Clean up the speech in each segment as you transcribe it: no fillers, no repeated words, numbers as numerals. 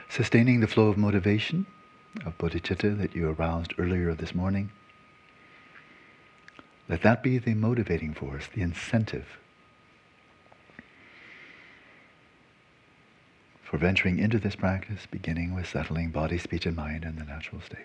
Sustaining the flow of motivation, of bodhicitta that you aroused earlier this morning. Let that be the motivating force, the incentive for venturing into this practice, beginning with settling body, speech, and mind in the natural state.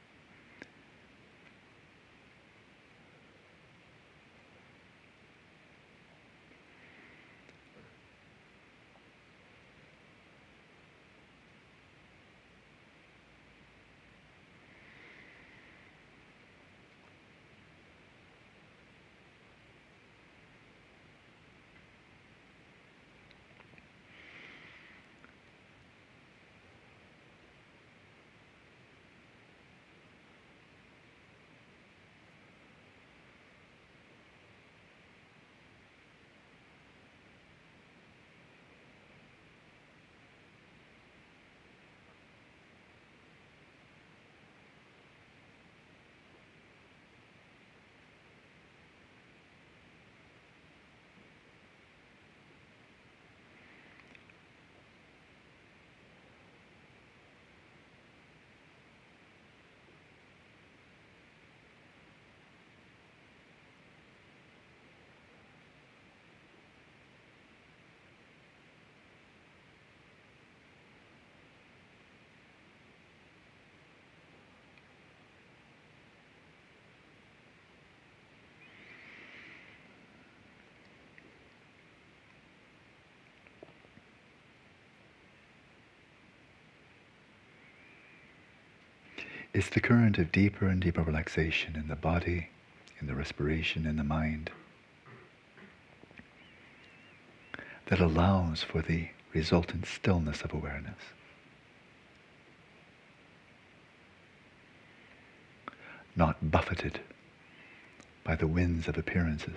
It's the current of deeper and deeper relaxation in the body, in the respiration, in the mind, that allows for the resultant stillness of awareness. Not buffeted by the winds of appearances.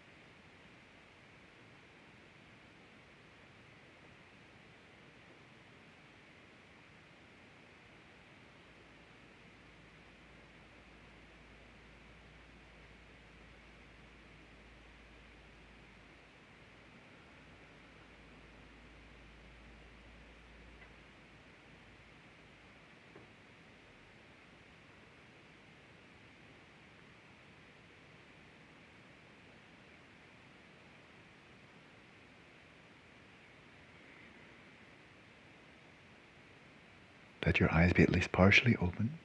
Let your eyes be at least partially open,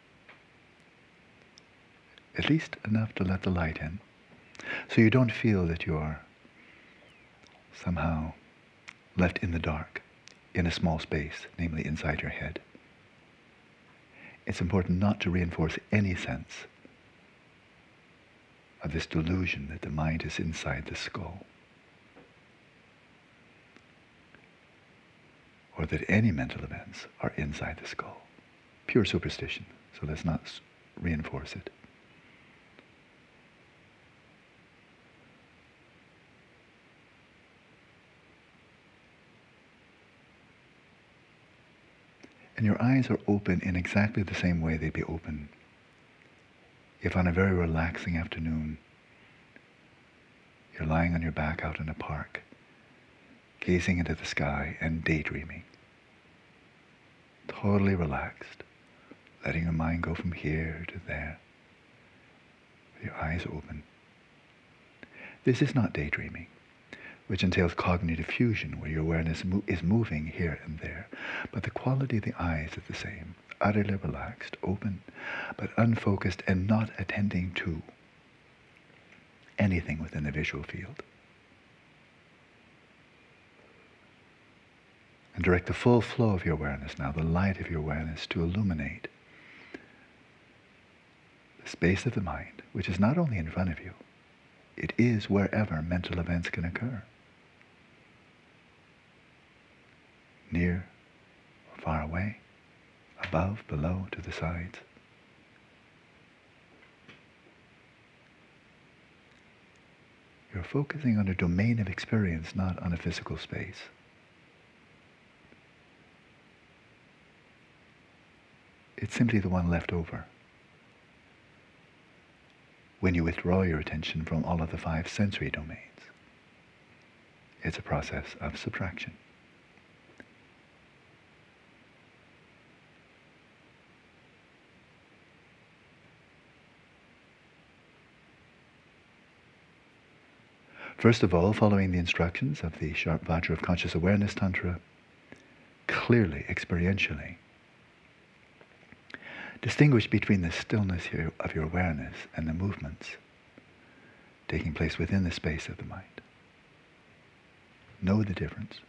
at least enough to let the light in, so you don't feel that you are somehow left in the dark, in a small space, namely inside your head. It's important not to reinforce any sense of this delusion that the mind is inside the skull, or that any mental events are inside the skull. Pure superstition, so let's not reinforce it. And your eyes are open in exactly the same way they'd be open if on a very relaxing afternoon you're lying on your back out in a park, gazing into the sky and daydreaming. Totally relaxed, letting your mind go from here to there, with your eyes open. This is not daydreaming, which entails cognitive fusion, where your awareness is moving here and there. But the quality of the eyes is the same, utterly relaxed, open, but unfocused and not attending to anything within the visual field. And direct the full flow of your awareness now, the light of your awareness, to illuminate the space of the mind, which is not only in front of you, it is wherever mental events can occur. Near or far away, above, below, to the sides. You're focusing on a domain of experience, not on a physical space. It's simply the one left over when you withdraw your attention from all of the 5 sensory domains. It's a process of subtraction. First of all, following the instructions of the Sharp Vajra of Conscious Awareness Tantra, clearly, experientially, distinguish between the stillness here of your awareness and the movements taking place within the space of the mind. Know the difference.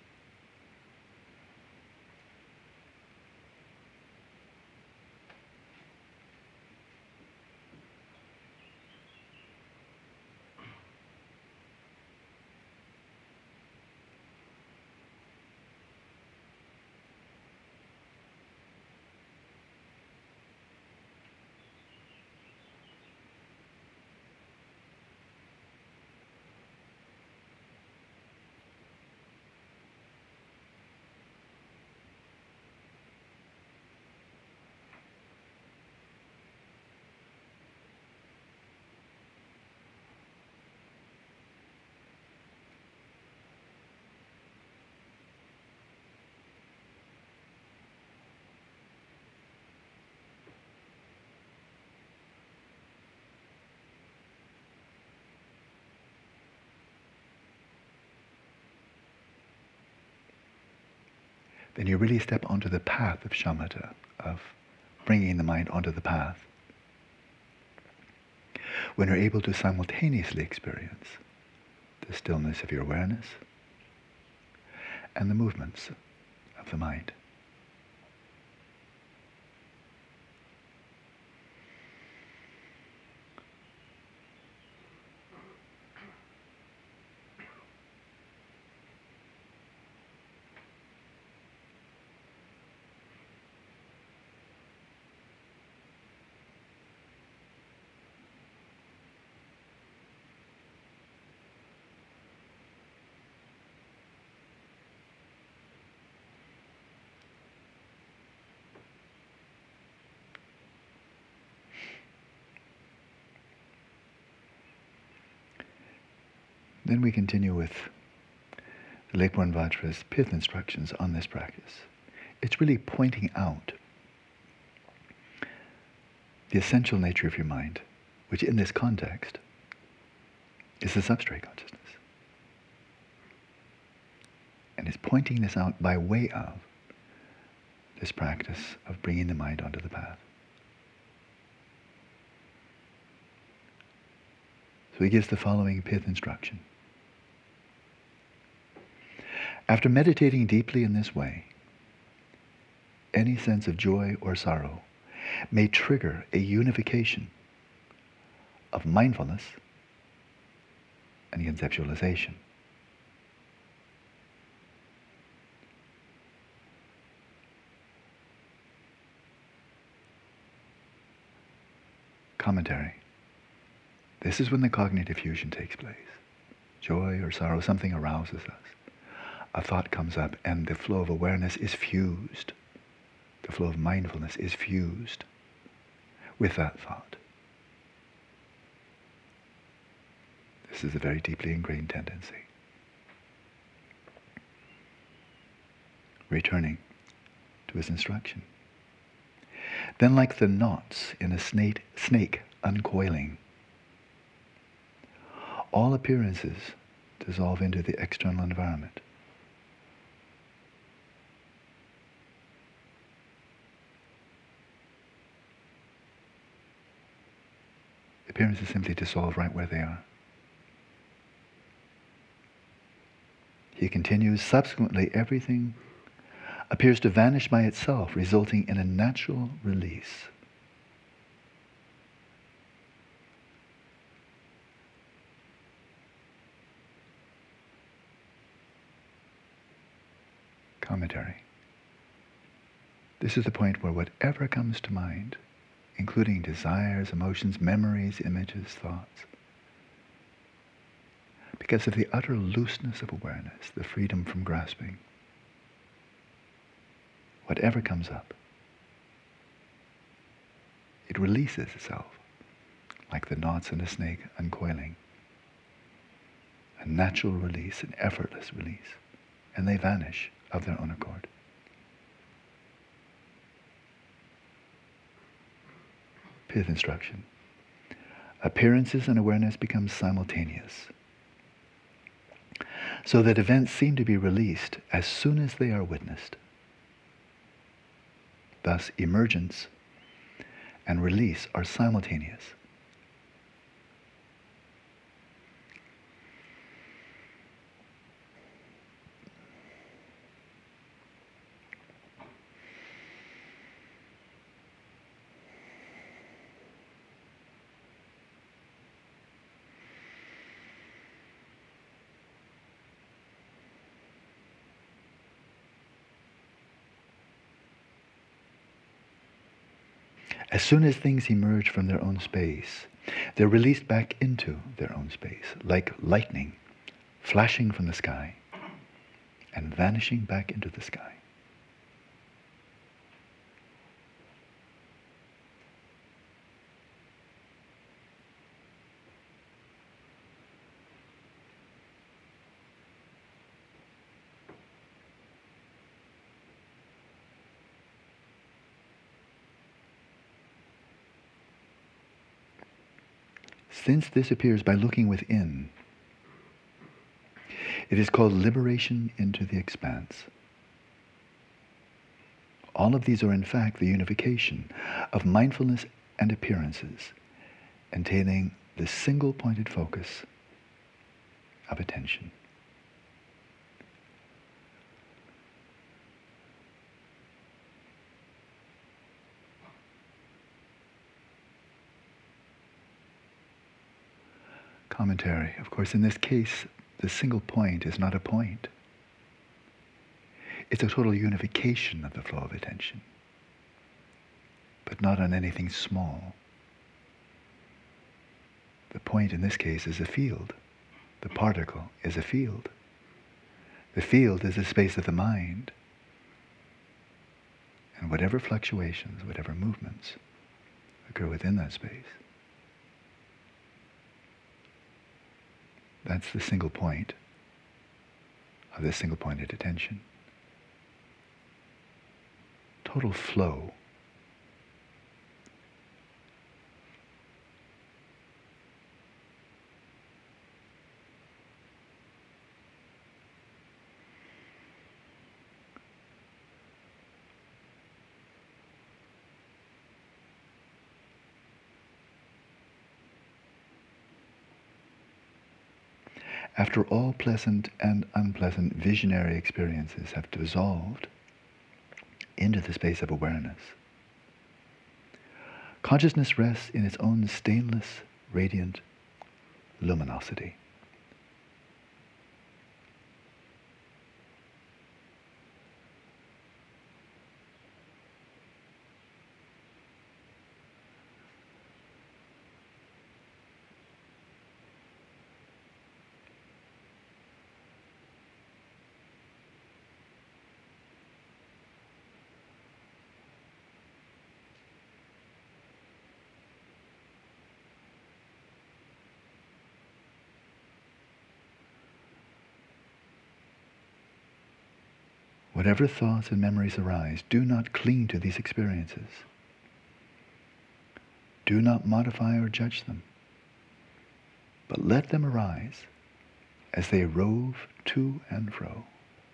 Then you really step onto the path of shamatha, of bringing the mind onto the path. When you're able to simultaneously experience the stillness of your awareness and the movements of the mind. Then we continue with the Lakeborn Vajra's pith instructions on this practice. It's really pointing out the essential nature of your mind, which in this context is the substrate consciousness. And it's pointing this out by way of this practice of bringing the mind onto the path. So he gives the following pith instruction. After meditating deeply in this way, any sense of joy or sorrow may trigger a unification of mindfulness and conceptualization. Commentary. This is when the cognitive fusion takes place. Joy or sorrow, something arouses us. A thought comes up and the flow of awareness is fused. The flow of mindfulness is fused with that thought. This is a very deeply ingrained tendency. Returning to his instruction. Then like the knots in a snake uncoiling, all appearances dissolve into the external environment. Appearances simply dissolve right where they are. He continues, subsequently everything appears to vanish by itself, resulting in a natural release. Commentary. This is the point where whatever comes to mind, including desires, emotions, memories, images, thoughts, because of the utter looseness of awareness, the freedom from grasping, whatever comes up, it releases itself, like the knots in a snake uncoiling. A natural release, an effortless release, and they vanish of their own accord. Fifth instruction. Appearances and awareness become simultaneous. so that events seem to be released as soon as they are witnessed. Thus, emergence and release are simultaneous. As soon as things emerge from their own space, they're released back into their own space, like lightning flashing from the sky and vanishing back into the sky. Since this appears by looking within, it is called liberation into the expanse. All of these are in fact the unification of mindfulness and appearances, entailing the single-pointed focus of attention. Commentary. Of course, in this case, the single point is not a point. It's a total unification of the flow of attention, but not on anything small. The point in this case is a field. The particle is a field. The field is the space of the mind. And whatever fluctuations, whatever movements occur within that space, that's the single point of this single-pointed attention. Total flow. After all pleasant and unpleasant visionary experiences have dissolved into the space of awareness, consciousness rests in its own stainless, radiant luminosity. Whatever thoughts and memories arise, do not cling to these experiences. Do not modify or judge them, but let them arise as they rove to and fro.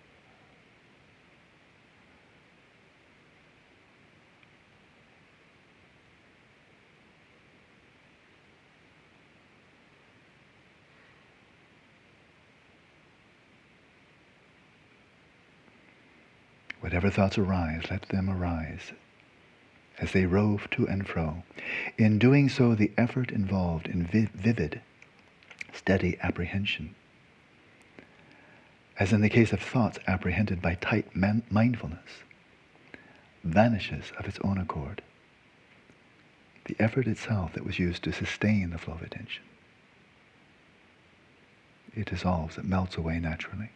Whatever thoughts arise, let them arise as they rove to and fro. In doing so, the effort involved in vivid, steady apprehension, as in the case of thoughts apprehended by tight mindfulness, vanishes of its own accord. The effort itself that was used to sustain the flow of attention, it dissolves, it melts away naturally.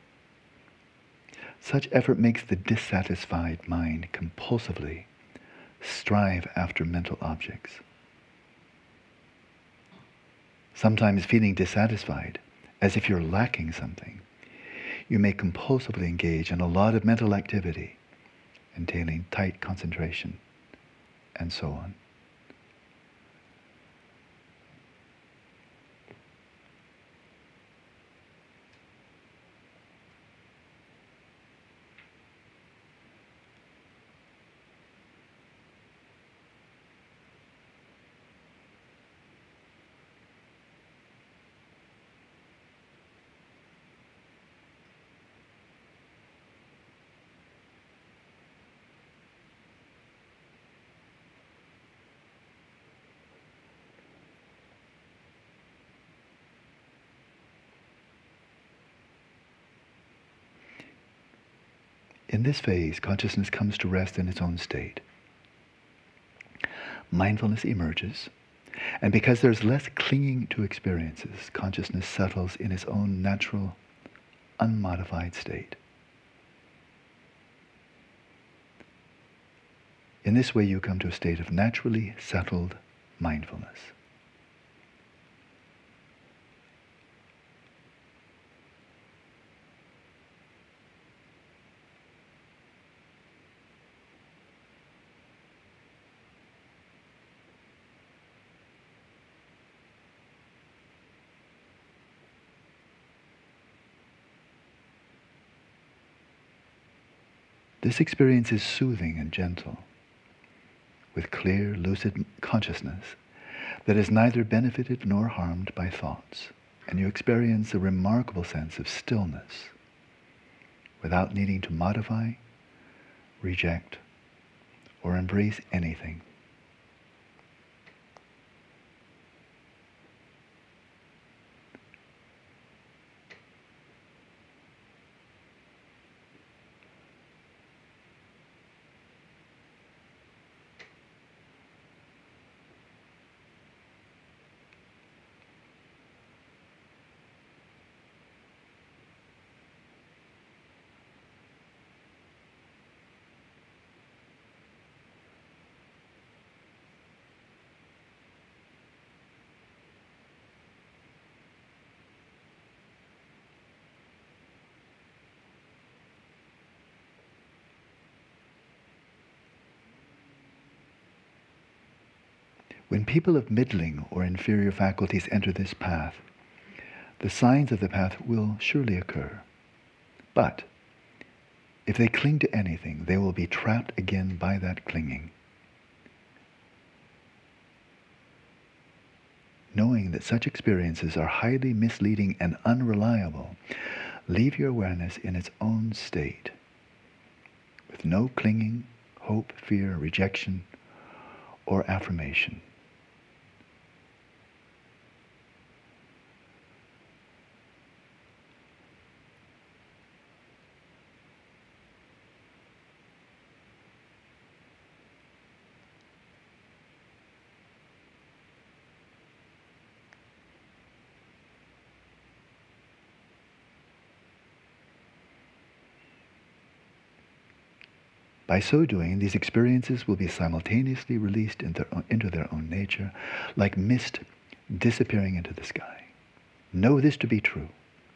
Such effort makes the dissatisfied mind compulsively strive after mental objects. Sometimes feeling dissatisfied, as if you're lacking something, you may compulsively engage in a lot of mental activity, entailing tight concentration, and so on. In this phase, consciousness comes to rest in its own state. Mindfulness emerges, and because there's less clinging to experiences, consciousness settles in its own natural, unmodified state. In this way, you come to a state of naturally settled mindfulness. This experience is soothing and gentle, with clear, lucid consciousness that is neither benefited nor harmed by thoughts, and you experience a remarkable sense of stillness without needing to modify, reject, or embrace anything. When people of middling or inferior faculties enter this path, the signs of the path will surely occur. But if they cling to anything, they will be trapped again by that clinging. Knowing that such experiences are highly misleading and unreliable, leave your awareness in its own state, with no clinging, hope, fear, rejection, or affirmation. By so doing, these experiences will be simultaneously released into their own nature, like mist disappearing into the sky. Know this to be true.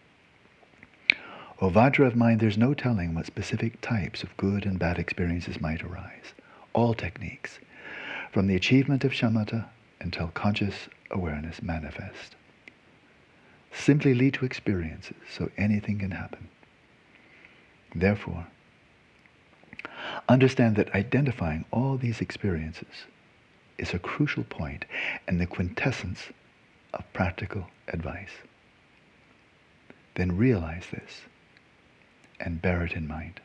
O Vajra of mind, there's no telling what specific types of good and bad experiences might arise. All techniques, from the achievement of shamatha until conscious awareness manifest, simply lead to experiences, so anything can happen. Therefore, understand that identifying all these experiences is a crucial point and the quintessence of practical advice. Then realize this and bear it in mind.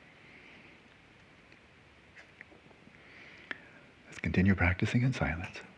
Let's continue practicing in silence.